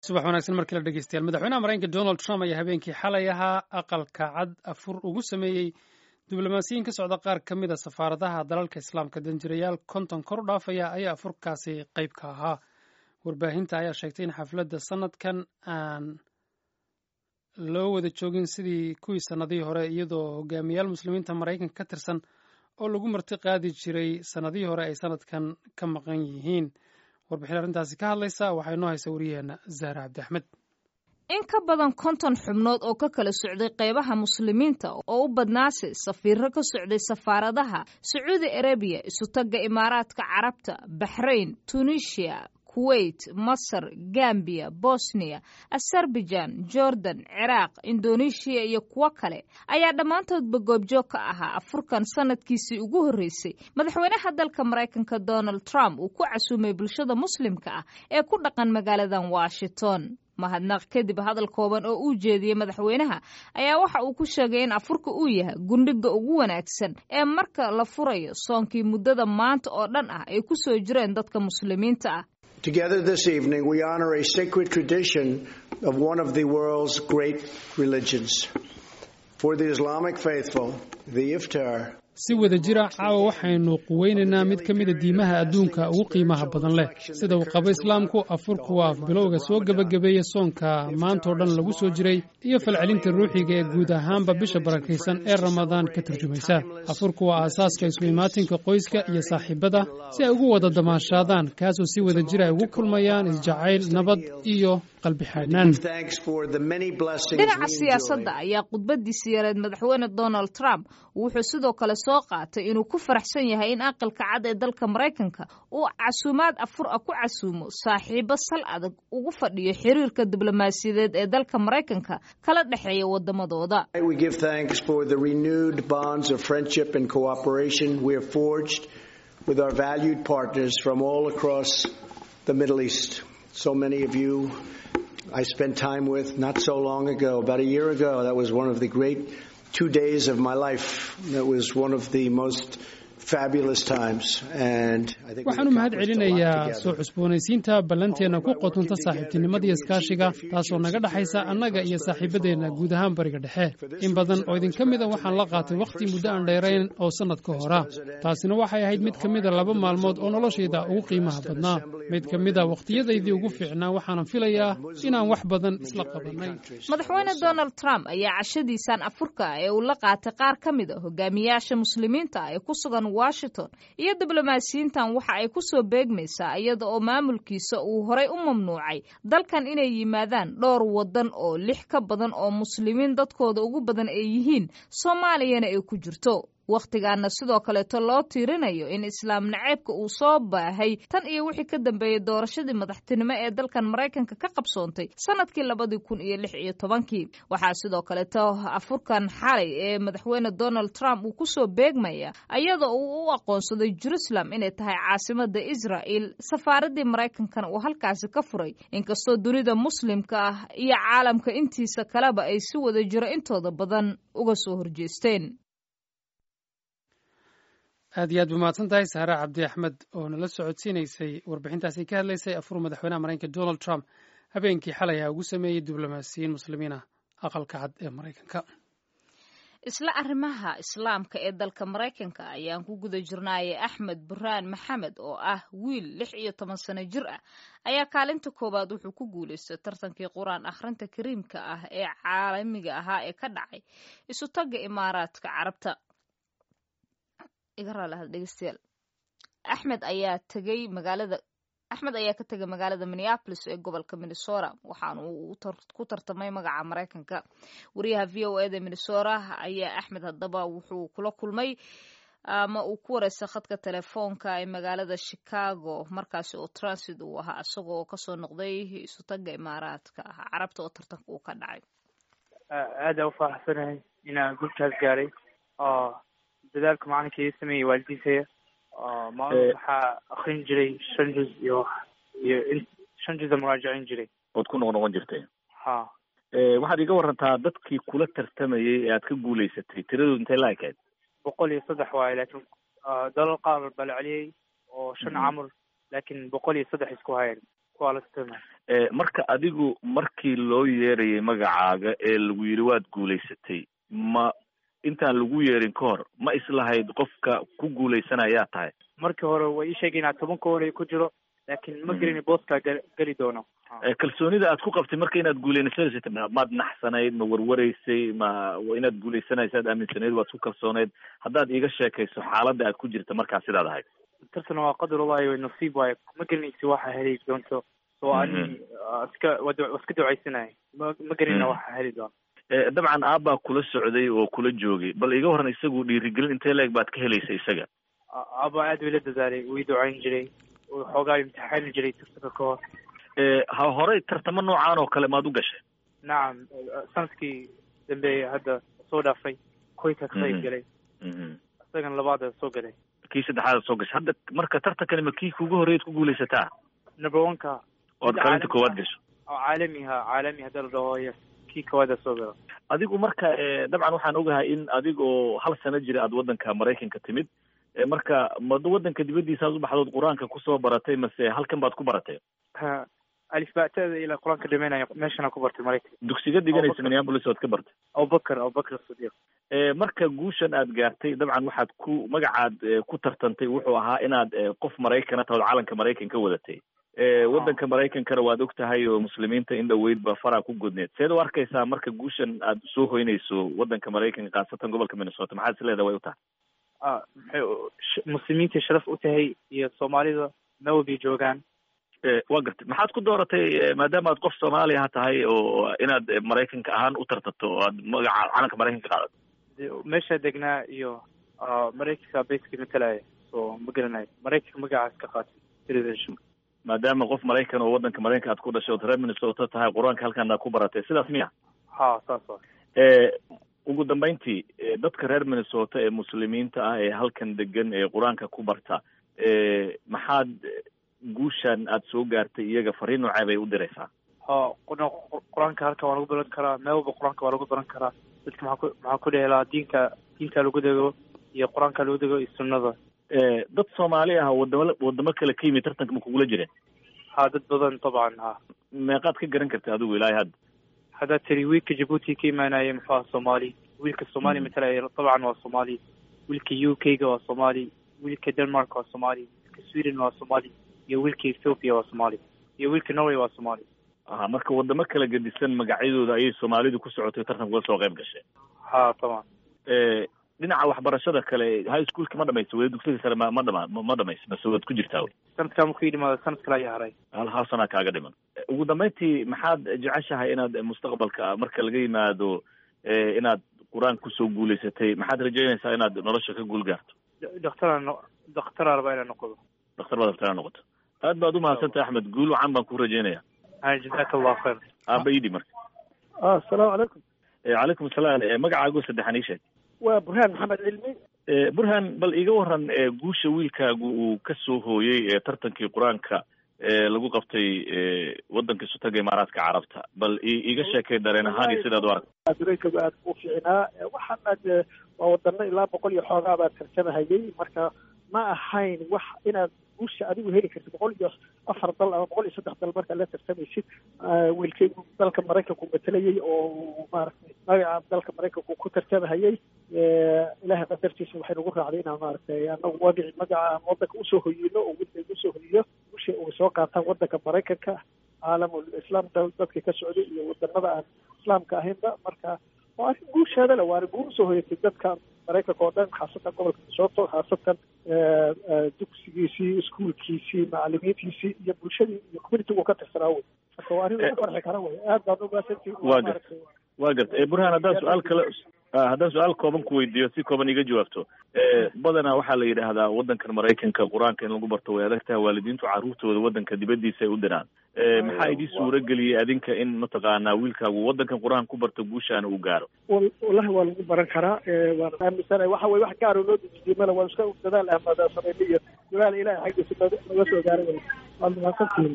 subax wanaagsan markii la dhegeystayaal madaxweynaha maraykanka Donald Trump ayaa habeenkii xalay ahaa aqalka cad afur ugu sameeyey diblomaasiyiin ka socda qaar ka mid a safaaradaha dalalka islaamka danjirayaal konton kor u dhaafaya ayaa afurkaasi qayb ka ahaa warbaahinta ayaa sheegtay in xafladda sanadkan aan loo wada joogin sidii kuwii sanadihii hore iyadoo hogaamiyaal muslimiinta maraykanka ka tirsan oo lagu marti qaadi jiray sanadihii hore ay sanadkan ka maqan yihiin warbixin arrintaasi ka hadlaysa waxay noo haysa wariyaheena Zahra Cabdi Axmed. in ka badan 50 xubnood oo ka kala socday qaybaha muslimiinta oo u badnaasay safiirro ka socday safaaradaha Saudi Arabia, Isutaga Imaaraadka Carabta, Bahrain, Tunisia, Kuwait, Masar, Gambia, Bosnia, Azerbaijan, Jordan, Iraq, Indonesia iyo kuwa kale ayaa dhammaantoodba goobjoog ka ahaa afurkan sanadkiisii ugu horreysay madaxweynaha dalka Maraykanka Donald Trump uu ku casuumay bulshada muslimka ah ee ku dhaqan magaaladan Washington. mahadnaq kadib hadal kooban oo uu jeediyay madaxweynaha ayaa waxa uu ku sheegay in afurka uu yahay gundhiga ugu wanaagsan ee marka la furayo soonkii muddada maanta oo dhan ah ay ku soo jireen dadka muslimiinta ah. Together this evening, we honor a sacred tradition of one of the world's great religions. For the Islamic faithful, the iftar. si wada jira caawa waxaynu quweynaynaa mid ka mida diimaha adduunka ugu qiimaha badan leh sida uu qabo islaamku afurku waa bilowga soo gabagabeeya soonka maantoo dhan lagu soo jiray iyo falcelinta ruuxiga ee guud ahaanba bisha barakaysan ee ramadaan ka turjumaysa afurku waa aasaaska isu imaatinka qoyska iyo saaxiibada si ay ugu wada damaashaadaan kaasoo si wada jira ay ugu kulmayaan isjacayl nabad iyo qalbi xaadnaan. dhinaca siyaasadda ayaa khudbadiisa yareed madaxweyne Donald Trump wuxuu sidoo kale soo qaatay inuu ku faraxsan yahay in aqalka cad ee dalka Maraykanka uu casuumaad afur ah ku casuumo saaxiibo sal adag ugu fadhiyo xiriirka diblomaasiyadeed ee dalka Maraykanka kala dhaxeeya wadamadooda. We give thanks for the renewed bonds of friendship and cooperation we have forged with our valued partners from all across the Middle East. So many of you I spent time with not so long ago, about a year ago. That was one of the great 2 days of my life. That was one of the most fabulous times, and I think waxaanu mahad celinayaa soo cusboonaysiinta ballanteena ku qotonta saaxiibtinimada iyo iskaashiga taasoo naga dhaxaysa annaga iyo saaxiibadeena guud ahaan bariga dhexe in badan oo idin ka mid a waxaan la qaatay waqti muddo aan dheerayn oo sanad ka hora taasina waxay ahayd mid ka mid a 2 maalmood oo noloshayda ugu qiimaha badnaa mid ka mid a waqtiyadaydii ugu fiicnaa waxaan filayaa inaan wax badan isla qabanay. madaxweyne Donald Trump ayaa cashadiisan afurka ee uu la qaatay qaar ka mid ah hogaamiyaasha muslimiinta ee ku sugan Washington iyo diblomaasiyiintan waxa ay ku soo beegmaysaa iyada oo maamulkiisa uu horay u mamnuucay dalkan inay yimaadaan dhowr wadan oo 6 ka badan oo muslimiin dadkooda ugu badan ay yihiin Soomaaliyana ay ku jirto. waqtigaana sidoo kale loo tiirinayo in islaam naceebka uu soo baahay tan iyo wixii ka dambeeyay doorashadii madaxtinimo ee dalkan Maraykanka ka qabsoontay sanadkii 2016 waxaa sidoo kale afurkan xalay ee madaxweyne Donald Trump uu ku soo beegmaya iyadoo uu u aqoonsaday Jerusalem inay tahay caasimadda Israel safaaradii Maraykankana uu halkaasi ka furay inkastoo dunida muslimka ah iyo caalamka intiisa kaleba ay si wada jiro intooda badan uga soo horjeesteen. aad iyo aad mahadsan tahay Sahra Cabdi Axmed oo nala socodsiinaysay warbixintaasi ka hadlaysay afur madaxweynaha Maraykanka Donald Trump habeenkii xalay ugu sameeyay diblomaasiyiin muslimiin ah aqalka cad ee Maraykanka. isla arrimaha islaamka ee dalka Maraykanka ayaan ku guda jirnay Axmed Burhaan Maxamed oo ah wiil 16 sano jir ah ayaa kaalinta koobaad wuxuu ku guuleystay tartankii Quraan akhrinta Kariimka ah ee caalamiga ahaa ee ka dhacay Isutaga Imaaraadka Carabta. Axmed ayaa ka tagay magaalada Minneapolis ee gobolka Minnesota waxaana uu ku tartamay magaca Maraykanka. wariyaha VOA ee Minnesota ayaa Axmed hadaba wuxuu kula kulmay ama uu ku wareysay khadka telefoonka ee magaalada Chicago markaas oo transit uu ahaa asagoo ka soo noqday Isutaga Imaaraadka Carabta oo tartanka uu ka dhacay. aad u faraxsanahay inaan gudkaas gaaray dadaalka macalinka sameeyay waalidkiisa waxaa akhrin jiray 5 juz iyo 5 juz muraajacin jiray ood ku noqon jirtay. waxaad iga warantaa dadkii kula tartamayay ee aad ka guuleysatay tiradoodu intee la ekayd? 103 waaye laakiin dalal qaar baa la celiyay oo 5 camur laakiin 103 isku hayeen waa la tartamaya. Marka adigu markii loo yeerayay magacaaga ee lagu yidhi waad guulaysatay, ma intaan lagu yeerin ka hor ma islahayd qofka ku guulaysanayaa tahay? Markii hore way ii sheegeen inaan 10 hore ku jiro, laakiin ma garin booska gali doono. Kalsoonida aad ku qabtay marka inaad guulaysanaysay maad naxsanayd, ma warwaraysay, ma inaad guulaysanaysaad aaminsanayd, waad ku kalsoonayd? haddaad iiga sheekayso xaaladda aad ku jirta markaa sidaad ahayd. tartan waa qadar wallahi way nasiib waay, ma garanaysi waxa heli doonto, soo ani iska ducaysanay, ma garanayna waxa heli doonto. dabcan aabbaa kula socday oo kula joogay, bal iga waran isagu dhiirigelin intee leeg baad ka helaysay isaga? Aabba aad wila dadaalay, wuu ducayn jiray, xoogaa imtixaan jiray tartanka ka hor. horey tartamo noocaan oo kale maad u gashay? nacam, sanadkii dambe hadda soo dhaafay koyka ka qayb galay, isagan labaad soo galay, kii saddexaad soo gashay. hadda marka tartankani ma kii kugu horreeyay ku guulaysataa? number 1ka ood kaalinta koowaad gasho? caalami hadda la dhaho kii koowaad soo galo. adigu marka dabcan waxaan ogahay in adigoo 1 sano jira aad waddanka Maraykanka timid, marka ma waddanka dibadiisa aad u baxdood quraanka kusoo baratay mase halkan baad ku baratay? alif baatada ila quraanka dhameynaya meeshana ku bartay Maraykanka. dugsiga dhiganaysa Minneapolis ood ka bartay? Abubakar Sadiq. marka guushan aad gaartay dabcan waxaad ku magacaad ku tartantay wuxuu ahaa inaad qof Maraykan tahay, calanka Maraykanka wadatay. waddanka Maraykankana waad ogtahay oo muslimiinta in dhaweydba fara ku gudneed. seed u arkaysaa marka guushan aad soo hoynayso waddanka Maraykanka qaasatan gobolka Minnesota, maxaad is leedahay way u tahay? muslimiinta sharaf u tahay iyo Soomaalida nawbi joogaan. waa gartay, maxaad ku dooratay maadaama aad qof Soomaali ah tahay oo inaad Maraykanka ahaan u tartato oo aad magaca calanka Maraykanka qaadato? meesha degnaa iyo Maraykanka bayska matalaya, soo ma garanayo Maraykanka magacaas ka qaatay television. maadaama qof Maraykan oo waddanka Maraykanka aad ku dhashay oo reer Minnesota tahay, quraanka halkan aad ku baratay, sidaas miya? saas waa. ugu dambeyntii dadka reer Minnesota ee muslimiinta ah ee halkan degan ee quraanka ku barta, maxaad guushan aad soo gaartay iyaga fariin noocee bay u diraysaa? quraanka halkan waa lagu baran karaa, meelba quraanka waa lagu baran karaa. dadka maxaa ku dheelaa diinta lagu dego iyo quraanka lagu dego iyo sunnada. dad Soomaali ah wadamo kale ka yimid tartanka ma kugula jireen? dad badan طبعا. meeqaad ka garan kartay adigu ilaahay hadda tiri wiilka Djibouti ka imaanaya maxaa Soomaali, wiilka Soomaali matalaya طبعا waa Soomaali, wiilka UK ga waa Soomaali, wiilka Denmark waa Soomaali, wiilka Sweden waa Soomaali, iyo wiilka Ethiopia waa Soomaali, iyo wiilka Norway waa Soomaali. marka wadamo kala gedisan magacyadooda ayay Soomaalidu ku socotay tartanka uga soo qayb gashay? طبعا. dhinaca waxbarashada kale high schoolka ma dhamayso weli, dugsiga sare ma dhamayso mase waad ku jirtaa? sanadkaa markuu yimaado sanad kale ayaa haray. hal sana kaaga dhiman. ugu dambeyntii maxaad jeceshahay inaad mustaqbalka marka laga yimaado inaad quraan kusoo guulaysatay, maxaad rajaynaysaa inaad nolosha ka guul gaarto? dhakhtar arba inaan noqdo. dhakhtar baad rabtaa inaad noqoto. aad baad umahadsantahay Axmed, guul wacan baan ku rajaynaya. jazaaka allah khayr. aaba idhi marka. assalaamu calaykum. calaykum asalaam. magacaagu saddexan ii sheeg. waa Burhaan Maxamed Cilmi. Burhaan, bal iga waran guusha wiilkaagu uu ka soo hooyey tartankii quraanka lagu qabtay waddanka Sutaga Imaaraadka Carabta, bal iga sheekay dareen ahaan iyo sidaad u aragtay. dareenkaygu aad u fiicnaa. waxaan waa wadano ilaa 100 iyo xoogaa baad tartamahayay, marka ma ahayn wax inaad guusha adigu heli kartid 104 dal ama 103 dal marka la tartamaysid. wiilkaygu dalka Maraykanku matalayay oo maaragtay magaca dalka Maraykanku ku tartamahayay. ilaahay qadartiisa waxay nagu raacday inaan maaragtay anagu magaca waddanka usoo hoyino oo wiilkaygu usoo hoyiyo guusha uu soo qaataan waddanka Maraykanka, caalamul islaam dadka ka socday iyo wadanada aan islaamka ahaynba. marka waa guushaada la waana guul soo hoyatay dadka Maraykanka oo dhan, khaasatan gobolka Minnesota, khaasatan dugsigiisii, iskuulkiisii, macallimiintiisii iyo bulshadii iyo community-gu ka tirsanaa wey. marka waa arrin lagu farxi kara wey. aad baan umaadsantihiin. waa gartay. Burhaan, haddaan su-aal kooban ku weydiiyo si kooban iga jawaabto. badanaa waxaa la yidhaahdaa waddankan Maraykanka quraanka in lagu barto way adag tahay, waalidiintu carruurtooda waddanka dibadiisa ay u diraan. maxaa idin suura geliyey adinka in mataqaanaa wiilkaagu waddankan quraan ku barto guushaana uu gaaro? wallahi waa lagu baran karaa. waan aaminsanahay waxa weye wax gaaro loo dejiyey male, waa iska dadaal ahmada sameynay iyo dadaal ilaahay xaggiisa naga soo gaaray wey. waad mahadsantihiin.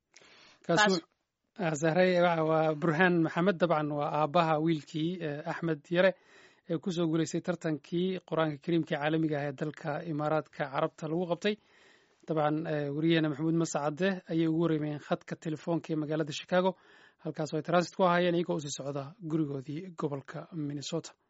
zahray waa Burhaan Maxamed, dabcan waa aabaha wiilkii Axmed Yare ee kusoo guulaystay tartankii quraanka kariimka caalamiga ah ee dalka Imaaraadka Carabta lagu qabtay. dabcan wariyaheena maxamuud mascade ayay ugu wareemayeen khadka telefoonka ee magaalada chicago halkaas oo ay transit ku ahaayeen iyagoo usii socda gurigoodii gobolka minnesota.